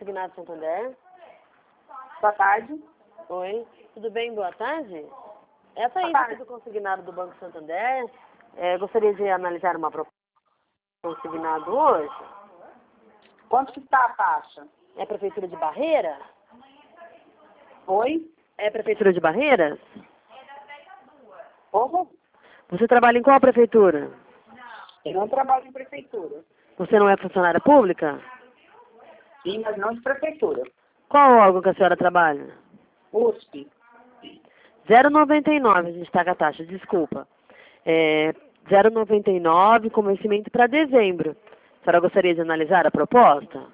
Consignado Santander. Boa tarde. Oi, tudo bem? Boa tarde. É a Thaís aqui do Consignado do Banco Santander. Gostaria de analisar uma proposta do consignado hoje. Quanto que está a taxa? É a Prefeitura de Barreira? Oi? É a Prefeitura de Barreiras? Como? Você trabalha em qual prefeitura? Eu não trabalho em prefeitura. Você não é funcionária pública? Sim, mas não de prefeitura. Qual órgão que a senhora trabalha? USP. 0,99 a gente está com a taxa, desculpa. 0,99 com vencimento para dezembro. A senhora gostaria de analisar a proposta?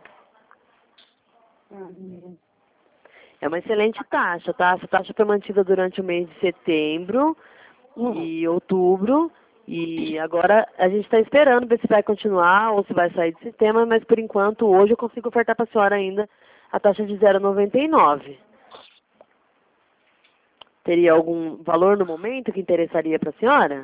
É uma excelente taxa, tá? Essa taxa foi mantida durante o mês de setembro e outubro. E agora a gente está esperando ver se vai continuar ou se vai sair do sistema, mas por enquanto hoje eu consigo ofertar para a senhora ainda a taxa de 0,99. Teria algum valor no momento que interessaria para a senhora?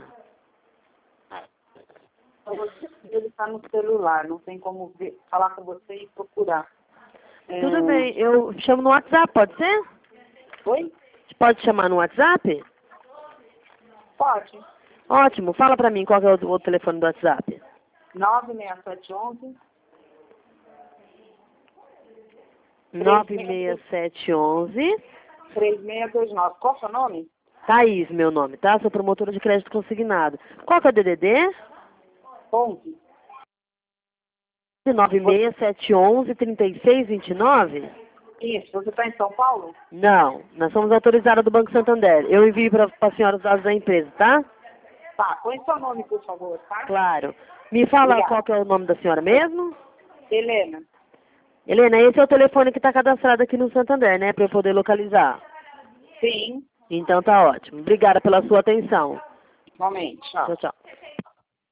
Ele está no celular, não tem como falar com você e procurar. Tudo bem, eu chamo no WhatsApp, pode ser? Oi? Pode chamar no WhatsApp? Pode. Ótimo, fala para mim qual que é o telefone do WhatsApp. 96711 96711 3629. Qual é o seu nome? Thaís, meu nome, tá? Sou promotora de crédito consignado. Qual que é o DDD? 11. 96711 3629? Isso. Você está em São Paulo? Não, nós somos autorizados do Banco Santander. Eu envio para a senhora os dados da empresa, tá? Tá. Põe seu nome, por favor, tá? Claro. Me fala Obrigada. qual que é o nome da senhora mesmo? Helena. Helena, esse é o telefone que está cadastrado aqui no Santander, né? Para eu poder localizar. Sim. Então tá ótimo. Obrigada pela sua atenção. Igualmente. Tchau. Tchau, tchau.